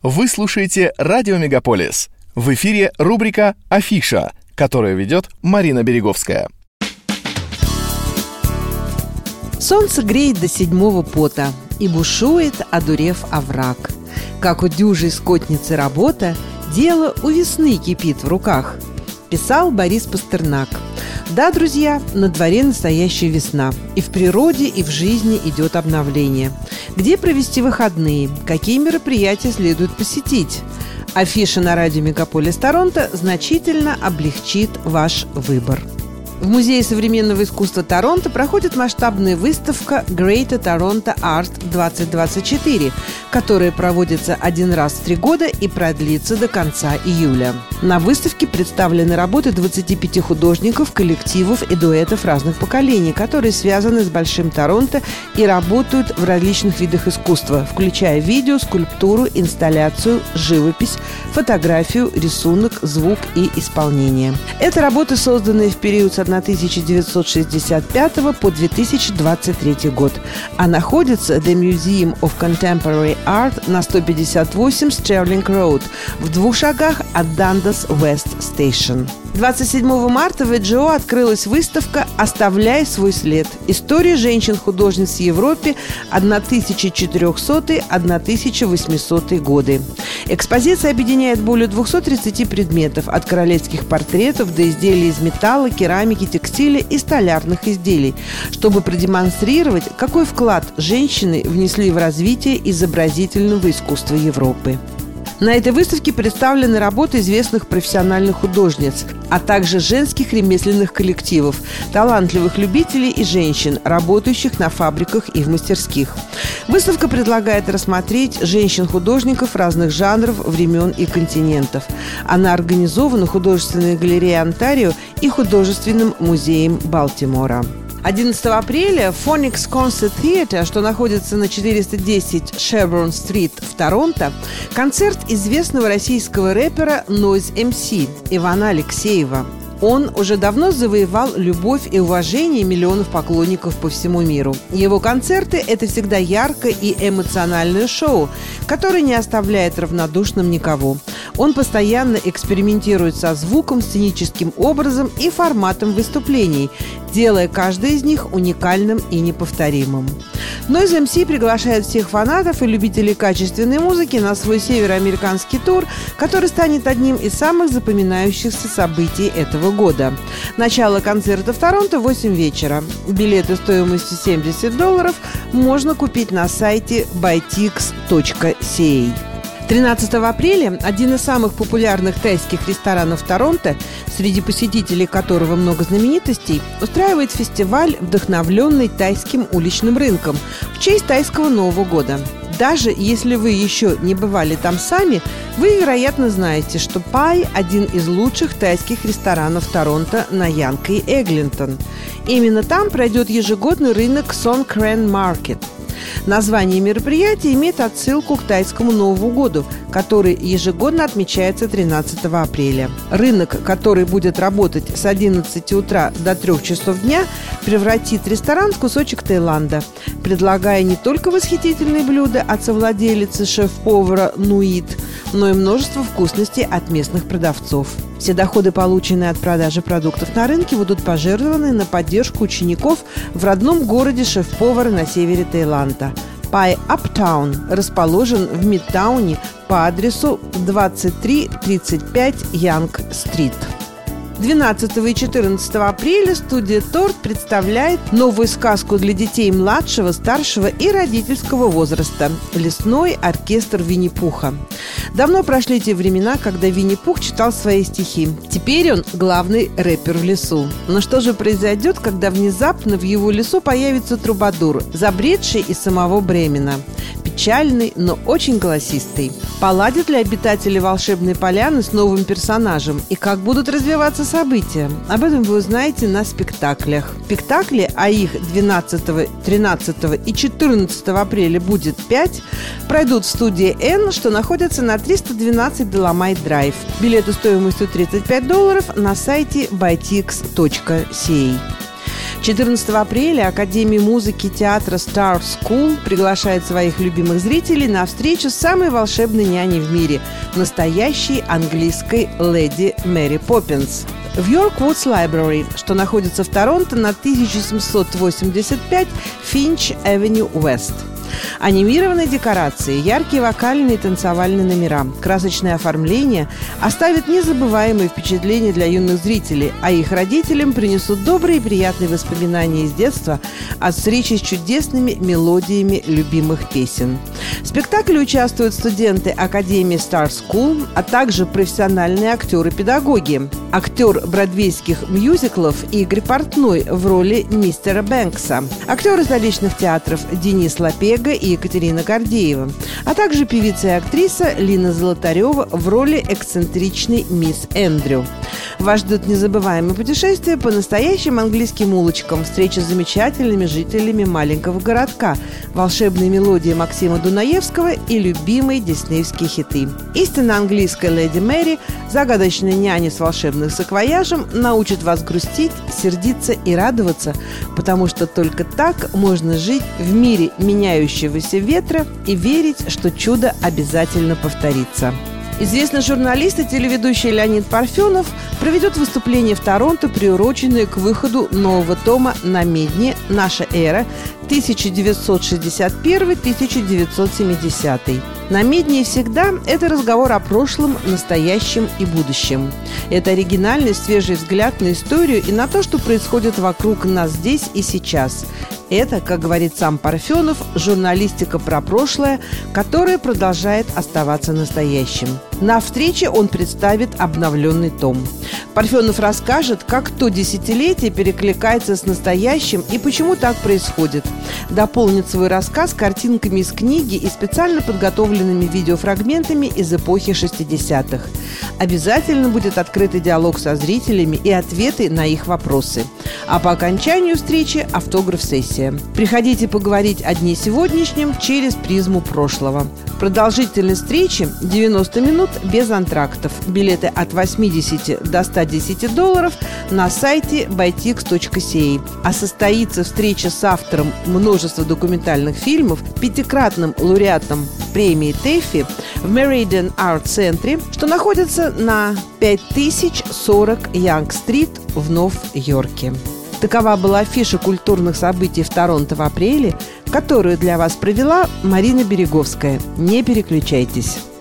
Вы слушаете «Радио Мегаполис». В эфире рубрика «Афиша», которую ведет Марина Береговская. Солнце греет до седьмого пота, и бушует, одурев овраг. Как у дюжей скотницы работа, дело у весны кипит в руках. Писал Борис Пастернак. Да, друзья, на дворе настоящая весна. И в природе, и в жизни идет обновление. Где провести выходные? Какие мероприятия следует посетить? Афиша на радио Мегаполис Торонто значительно облегчит ваш выбор. В Музее современного искусства Торонто проходит масштабная выставка Greater Toronto Art 2024, которая проводится один раз в 3 года и продлится до конца июля. На выставке представлены работы 25 художников, коллективов и дуэтов разных поколений, которые связаны с Большим Торонто и работают в различных видах искусства, включая видео, скульптуру, инсталляцию, живопись, фотографию, рисунок, звук и исполнение. Это работы, созданные в период с 1965 по 2023 год, а находится The Museum of Contemporary Art на 158 Stirling Road в 2 шагах от Dundas West Station. 27 марта в ЭДЖО открылась выставка «Оставляй свой след. История женщин-художниц в Европе 1400-1800 годы». Экспозиция объединяет более 230 предметов, от королевских портретов до изделий из металла, керамики, текстиля и столярных изделий, чтобы продемонстрировать, какой вклад женщины внесли в развитие изобразительного искусства Европы. На этой выставке представлены работы известных профессиональных художниц, а также женских ремесленных коллективов, талантливых любителей и женщин, работающих на фабриках и в мастерских. Выставка предлагает рассмотреть женщин-художников разных жанров, времен и континентов. Она организована Художественной галереей Онтарио и Художественным музеем Балтимора. 11 апреля в Phoenix Concert Theatre, что находится на 410 Шеврон-стрит в Торонто, концерт известного российского рэпера Noise MC Ивана Алексеева. Он уже давно завоевал любовь и уважение миллионов поклонников по всему миру. Его концерты – это всегда яркое и эмоциональное шоу, которое не оставляет равнодушным никого. Он постоянно экспериментирует со звуком, сценическим образом и форматом выступлений, делая каждый из них уникальным и неповторимым. Noise MC приглашает всех фанатов и любителей качественной музыки на свой североамериканский тур, который станет одним из самых запоминающихся событий этого года. Начало концерта в Торонто в 8 вечера. Билеты стоимостью $70 можно купить на сайте bytix.ca. 13 апреля один из самых популярных тайских ресторанов Торонто, среди посетителей которого много знаменитостей, устраивает фестиваль, вдохновленный тайским уличным рынком в честь тайского Нового года. Даже если вы еще не бывали там сами, вы, вероятно, знаете, что Пай – один из лучших тайских ресторанов Торонто на Янг и Эглинтон. Именно там пройдет ежегодный рынок Songkran Market. Название мероприятия имеет отсылку к тайскому Новому году, который ежегодно отмечается 13 апреля. Рынок, который будет работать с 11 утра до 3 часов дня, превратит ресторан в кусочек Таиланда, предлагая не только восхитительные блюда от совладелицы шеф-повара Нуит, но и множество вкусностей от местных продавцов. Все доходы, полученные от продажи продуктов на рынке, будут пожертвованы на поддержку учеников в родном городе шеф-повара на севере Таиланда. Пай Аптаун расположен в Мидтауне по адресу 2335 Янг-стрит. 12 и 14 апреля студия «Торт» представляет новую сказку для детей младшего, старшего и родительского возраста «Лесной оркестр Винни-Пуха». Давно прошли те времена, когда Винни-Пух читал свои стихи. Теперь он главный рэпер в лесу. Но что же произойдет, когда внезапно в его лесу появится трубадур, забредший из самого Бремена? Печальный, но очень голосистый. Поладят ли обитатели волшебной поляны с новым персонажем? И как будут развиваться события? Об этом вы узнаете на спектаклях. Спектакли, а их 12, 13 и 14 апреля будет 5, пройдут в студии «Н», что находится на 312 Доломайт Драйв. Билеты стоимостью $35 на сайте bytix.ca. 14 апреля Академия музыки театра Star School приглашает своих любимых зрителей на встречу с самой волшебной няней в мире – настоящей английской леди Мэри Поппинс. В York Woods Library, что находится в Торонто на 1785 Finch Avenue West. Анимированные декорации, яркие вокальные и танцевальные номера, красочное оформление оставят незабываемые впечатления для юных зрителей, а их родителям принесут добрые и приятные воспоминания из детства от встречи с чудесными мелодиями любимых песен. В спектакле участвуют студенты Академии Star School, а также профессиональные актеры-педагоги. Актер бродвейских мюзиклов Игорь Портной в роли мистера Бэнкса, актеры столичных театров Денис Лапега и Екатерина Гордеева, а также певица и актриса Лина Золотарева в роли эксцентричной мисс Эндрю. Вас ждут незабываемые путешествия по настоящим английским улочкам, встреча с замечательными жителями маленького городка, волшебные мелодии Максима Дунаевского и любимые диснеевские хиты. Истинно английская леди Мэри, загадочная няня с волшебным саквояжем, научит вас грустить, сердиться и радоваться, потому что только так можно жить в мире меняющегося ветра и верить, что чудо обязательно повторится. Известный журналист и телеведущий Леонид Парфенов проведет выступление в Торонто, приуроченное к выходу нового тома «На медне. Наша эра» 1961-1970. «На медне всегда» – это разговор о прошлом, настоящем и будущем. Это оригинальный, свежий взгляд на историю и на то, что происходит вокруг нас здесь и сейчас. Это, как говорит сам Парфенов, журналистика про прошлое, которая продолжает оставаться настоящим. На встрече он представит обновленный том. Парфенов расскажет, как то десятилетие перекликается с настоящим и почему так происходит. Дополнит свой рассказ картинками из книги и специально подготовленными видеофрагментами из эпохи 60-х. Обязательно будет открытый диалог со зрителями и ответы на их вопросы. А по окончанию встречи автограф-сессия. Приходите поговорить о дне сегодняшнем через призму прошлого. Продолжительность встречи 90 минут без антрактов. Билеты от 80 до $110 на сайте bytix.ca. А состоится встреча с автором множества документальных фильмов, пятикратным лауреатом премии ТЭФИ в Meridian Art Center, что находится на 5040 Янг-стрит в Нью-Йорке. Такова была афиша культурных событий в Торонто в апреле, которую для вас провела Марина Береговская. Не переключайтесь.